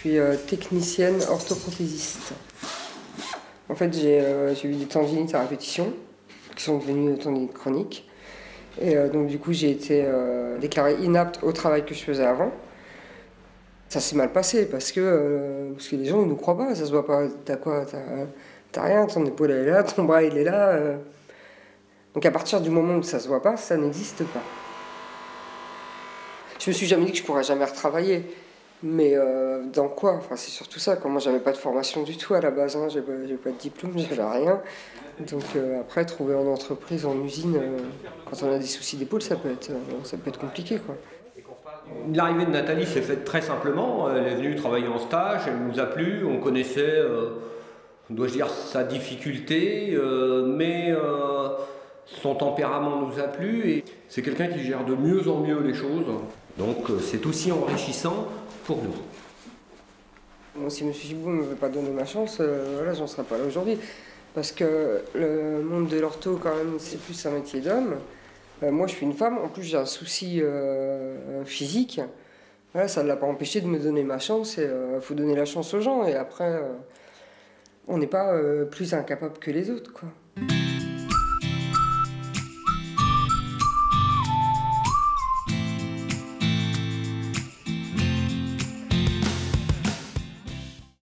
suis technicienne orthoprothésiste. En fait, j'ai eu des tendinites à répétition qui sont devenues tendinites chroniques. Et donc du coup, j'ai été déclarée inapte au travail que je faisais avant. Ça s'est mal passé parce que les gens ne nous croient pas, ça se voit pas. T'as quoi? T'as rien, ton épaule elle est là, ton bras il est là. Donc à partir du moment où ça se voit pas, ça n'existe pas. Je me suis jamais dit que je pourrais jamais retravailler. Mais dans quoi? Enfin, c'est surtout ça. Moi, j'avais pas de formation du tout à la base. Hein. J'avais pas de diplôme, j'avais rien. Donc après, trouver en entreprise, en usine, quand on a des soucis d'épaule, ça peut être compliqué, quoi. L'arrivée de Nathalie s'est faite très simplement. Elle est venue travailler en stage, elle nous a plu, on connaissait, dois-je dire, sa difficulté, mais son tempérament nous a plu. Et c'est quelqu'un qui gère de mieux en mieux les choses. Donc c'est aussi enrichissant pour nous. Moi, si M. Gibault ne m'avait pas donné ma chance, voilà, j'en serais pas là aujourd'hui. Parce que le monde de l'ortho, quand même, c'est plus un métier d'homme. Moi, je suis une femme, en plus j'ai un souci physique. Voilà, ça ne l'a pas empêché de me donner ma chance. Et faut donner la chance aux gens. Et après, on n'est pas plus incapable que les autres, quoi.